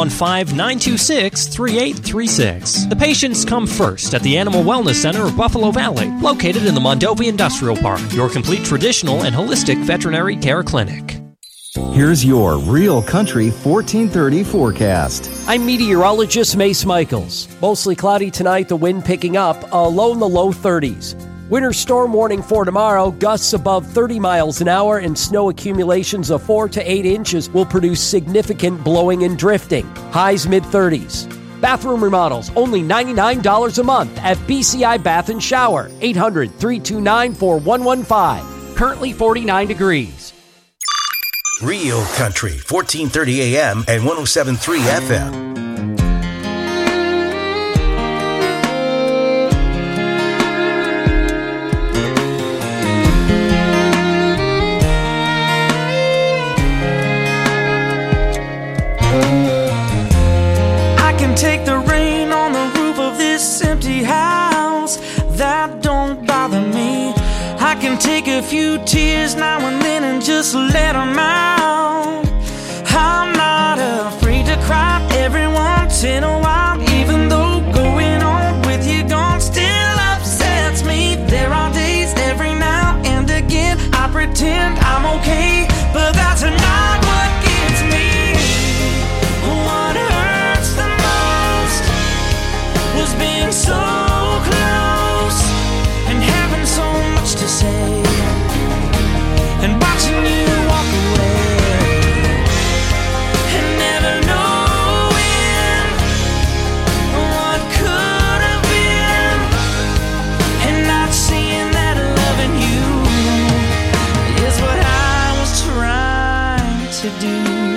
715-926-3836. The patients come first at the Animal Wellness Center of Buffalo Valley, located in the Mondovi Industrial Park, your complete traditional and holistic veterinary care clinic. Here's your Real Country 1430 forecast. I'm meteorologist Mace Michaels. Mostly cloudy tonight, the wind picking up, a low in the low 30s. Winter storm warning for tomorrow, gusts above 30 miles an hour and snow accumulations of 4 to 8 inches will produce significant blowing and drifting. Highs mid-30s. Bathroom remodels, only $99 a month at BCI Bath & Shower, 800-329-4115. Currently 49 degrees. Real Country, 1430 AM and 107.3 FM. I can take the rain on the roof of this empty house. That don't bother me. I can take a few tears now and then and just let them out. I'm not afraid to cry every once in a while, even though going on with you gone still upsets me. There are days every now and again I pretend I'm okay, but that's not what gets me. What hurts the most was being so close and having so much to say, and watching you walk away, and never knowing what could have been, and not seeing that loving you is what I was trying to do.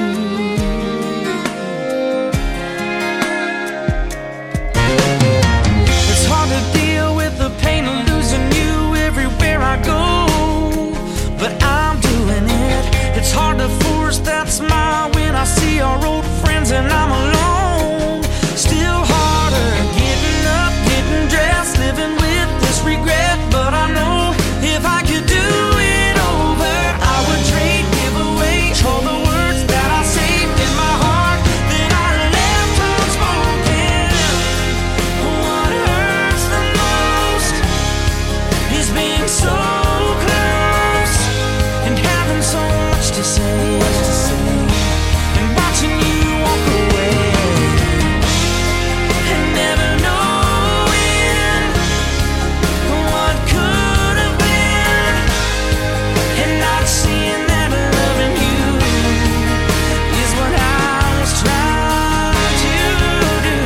It's hard to deal with the pain of losing you everywhere I go, but I'm doing it. It's hard to force that smile when I see our old friends and I'm alone. Still harder getting up, getting dressed, living with this regret, but I know if I could do it over, I would trade, give away all the words that I saved in my heart that I left unspoken. What hurts the most is being so close and having so much to say, and watching you walk away, and never knowing what could have been, and not seeing that loving you is what I was trying to do.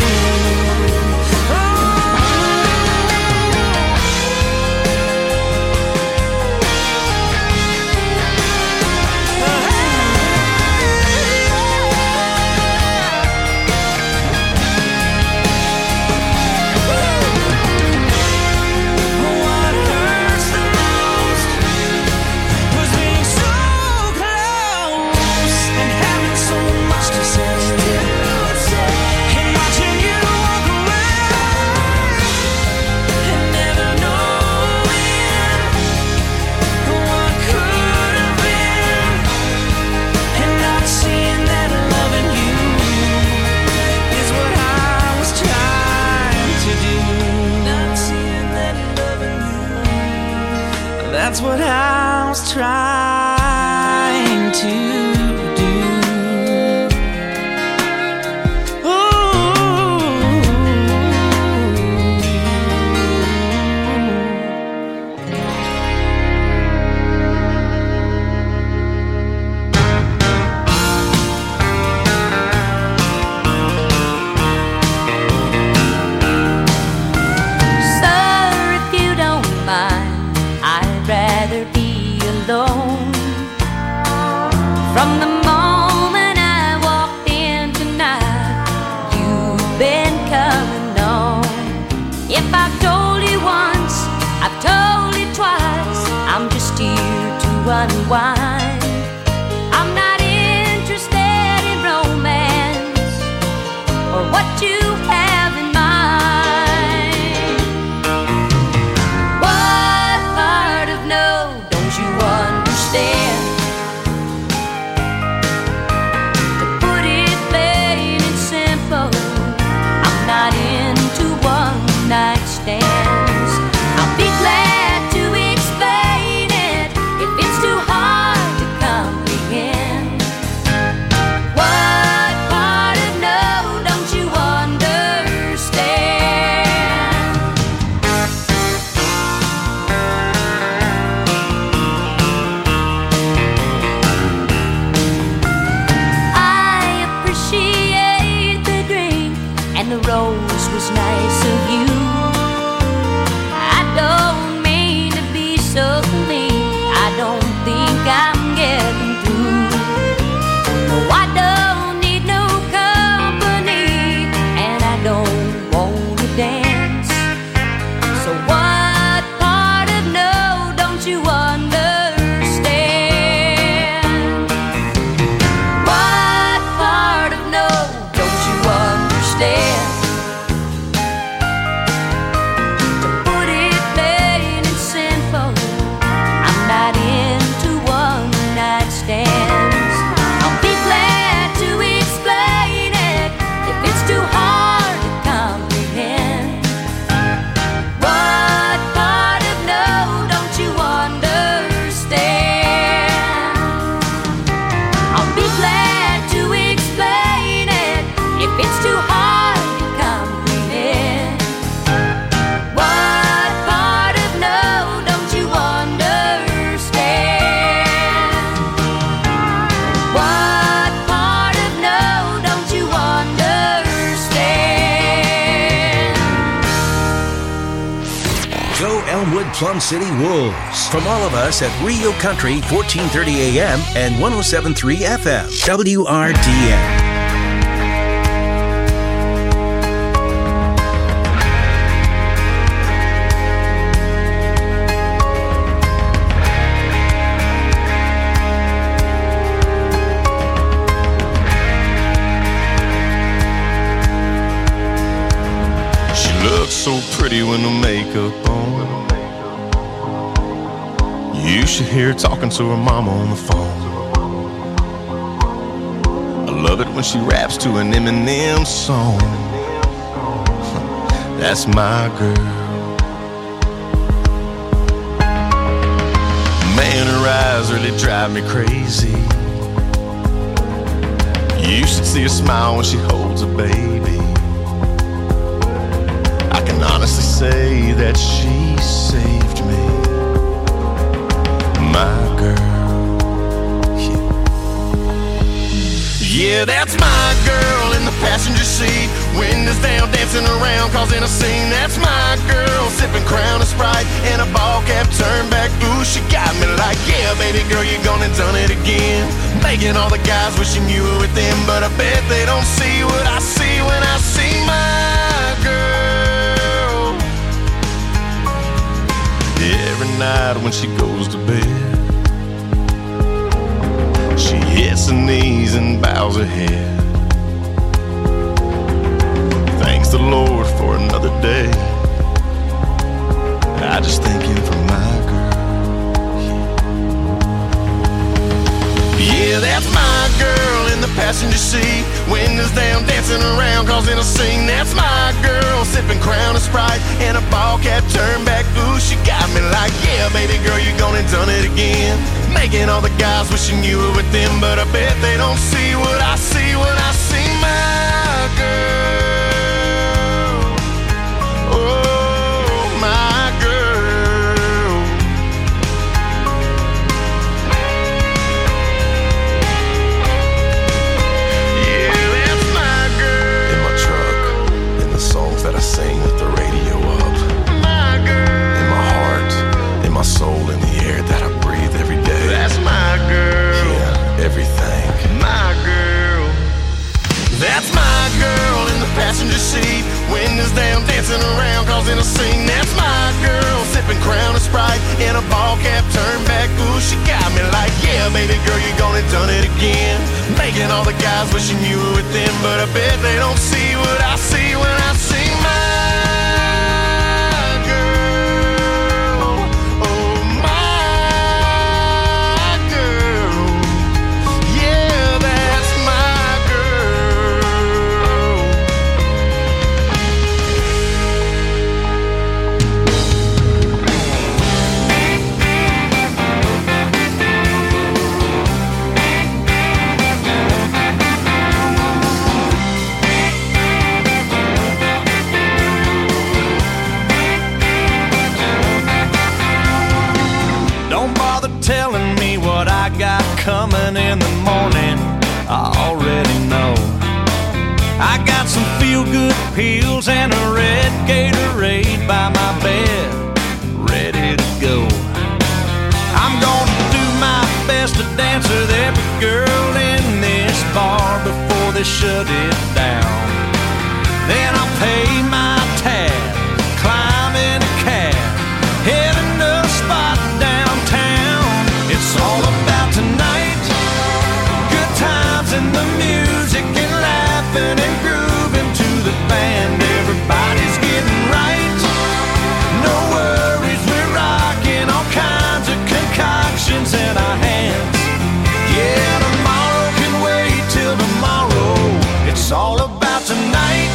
What hurts the most was being so close and having so much to say, and watching you walk away, and never knowing what could have been, and not seeing that loving you is what I was trying to do. Not seeing that loving you, that's what I was trying to do. unwind. I'm not interested in romance or what you have in mind. What part of no don't you understand? To put it plain and simple, I'm not into one-night stands. I'll be glad to explain it if it's too hard to comprehend. What part of no don't you understand? I appreciate the drink and the rose was nice of you. I don't mean to be so mean. I don't think I'm getting through. No, I don't need no company, and I don't want to dance. So what part of no don't you understand? What part of no don't you understand? To put it plain and simple, I'm not into one-night stands. I'll be glad to explain it if it's too hard to comprehend. What part of no don't you understand? I'll be glad to explain it if it's too hard to comprehend. What part of no don't you understand? What part of no don't you understand? Go Elmwood Plum City Wolves. From all of us at Rio Country 1430 AM and 107.3 FM. WRDN. She looks so pretty with no makeup on. You should hear her talking to her mama on the phone. I love it when she raps to an Eminem song. That's my girl. Man, her eyes really drive me crazy. You should see her smile when she holds a baby. I can honestly say that she saved me. My girl, yeah, that's my girl in the passenger seat. Windows down, dancing around, causing a scene. That's my girl, sipping Crown and Sprite and a ball cap turned back. Ooh, she got me like, yeah, baby girl, you gone and done it again. Making all the guys wishing you were with them, but I bet they don't see what I see when I see my girl. Every night when she goes to bed, she hits her knees and bows her head. Thanks the Lord for another day. I just thank him for my girl. Yeah, that's my girl in the passenger seat. Windows down, dancing around, causing a scene. That's my girl, sipping Crown and Sprite and a ball cap turned back. Ooh, she got me like, yeah, baby girl, you gone and done it again. Making all the guys wishing you were with them, but I bet they don't see what I see when I see my girl. Oh, my girl. Yeah, that's my girl. In my truck, in the songs that I sing with the radio up. My girl. In my heart, in my soul, in the air that I breathe every day. That's my girl. Yeah, everything. My girl. That's my girl in the passenger seat. Windows down, dancing around, causing a scene. That's my girl, sipping Crown and Sprite in a ball cap turned back. Ooh, she got me like, yeah, baby girl, you gone and done it again. Making all the guys wishing you were with them, but I bet they don't see what I see when I see my girl. Oh, my girl. Yeah, that's my girl. Don't bother telling me what I got coming in the morning. I already know. I got some feel-good pills and a red Gatorade by my bed, ready to go. I'm gonna do my best to dance with every girl in this bar before they shut it down. Then I'll pay my tab, climb in a cab, heading to a spot downtown. It's all about tonight, good times and the music and laughing and grooving to the band. Everybody's getting right, no worries, we're rocking all kinds of concoctions in our hands. Yeah, tomorrow can wait till tomorrow. It's all about tonight.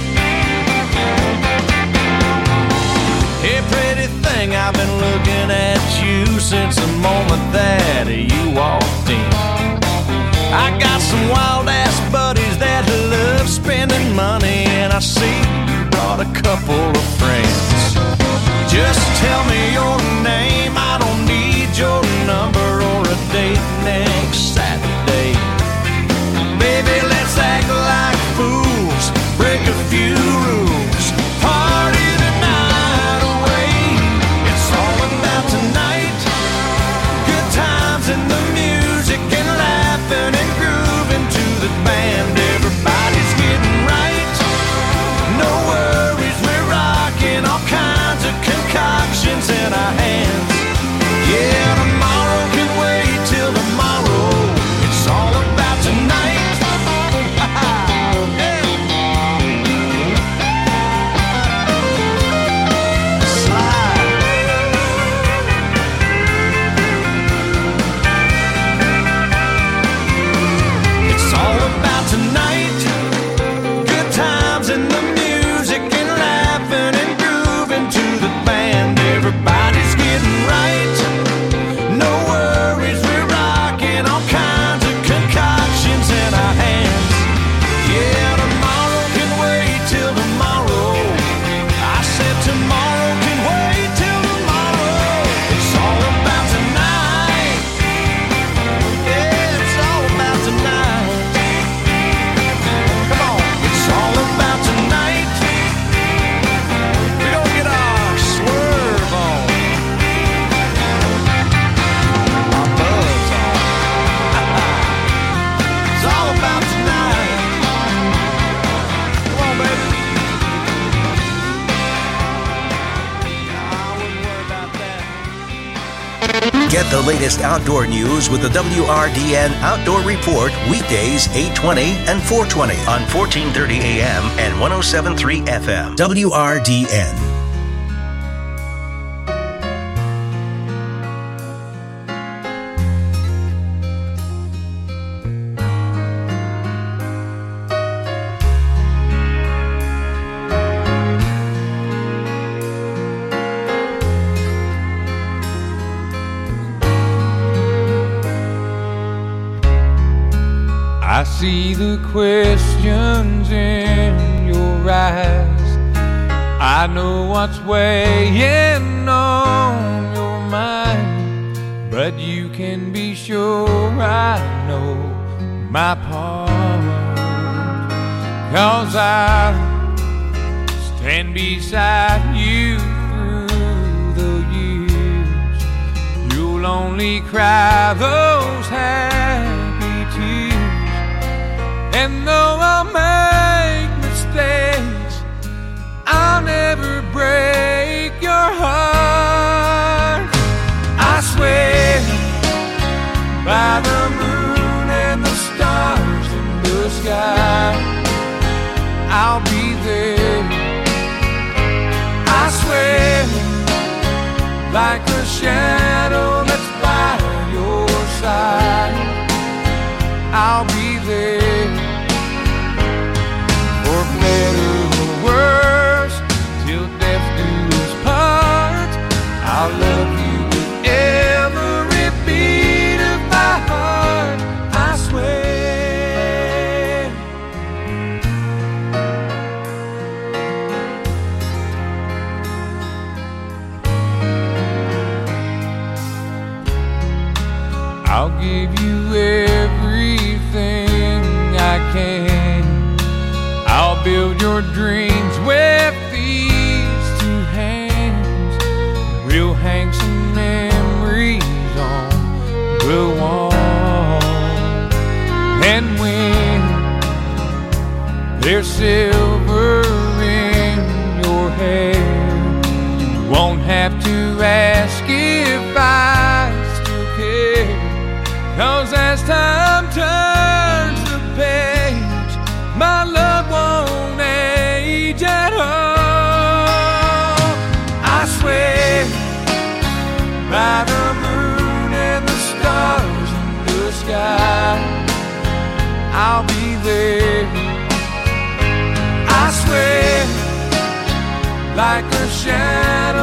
Hey, pretty thing, I've been looking at you since the moment that you walked in. I got some wild-ass buddies that love spending money, and I see you brought a couple of friends. Just tell me your name, I don't need your number or a date next Saturday. Baby, let's act like fools, break a few rules, party the night away. It's all about tonight, good times and the music and laughing and grooving to the band. Everybody's getting right, no worries, we're rocking all kinds of concoctions in our hands. Yeah, tomorrow can wait till tomorrow. It's all about tonight. It's all about tonight, good times and the music and laughing and grooving to the band. Everybody's getting right, no worries, we're rocking all kinds of concoctions in our hands. Yeah, tomorrow can wait till tomorrow. I said tomorrow can wait till tomorrow. It's all about tonight. Yeah, it's all about tonight. Come on, it's all about tonight. We gonna get our swerve on, our buzz on. It's all about tonight. Come on, baby. Get the latest outdoor news with the WRDN Outdoor Report weekdays 8:20 and 4:20 on 1430 AM and 107.3 FM. WRDN. I see the questions in your eyes. I know what's weighing on your mind, but you can be sure I know my part. 'Cause I stand beside you through the years. You'll only cry those happy tears. And though I'll make mistakes, I'll never break your heart. I swear shadow that's by your side. I'll be there for better or worse, till death do us part. I'll love you with every beat of my heart, I swear. I'll give you everything I can. I'll build your dreams with these two hands. We'll hang some memories on the wall. And when there's silver in your hair, you won't have to ask if I still care. 'Cause as time turns the page, my love won't age at all. I swear by the moon and the stars in the sky, I'll be there. I swear like a shadow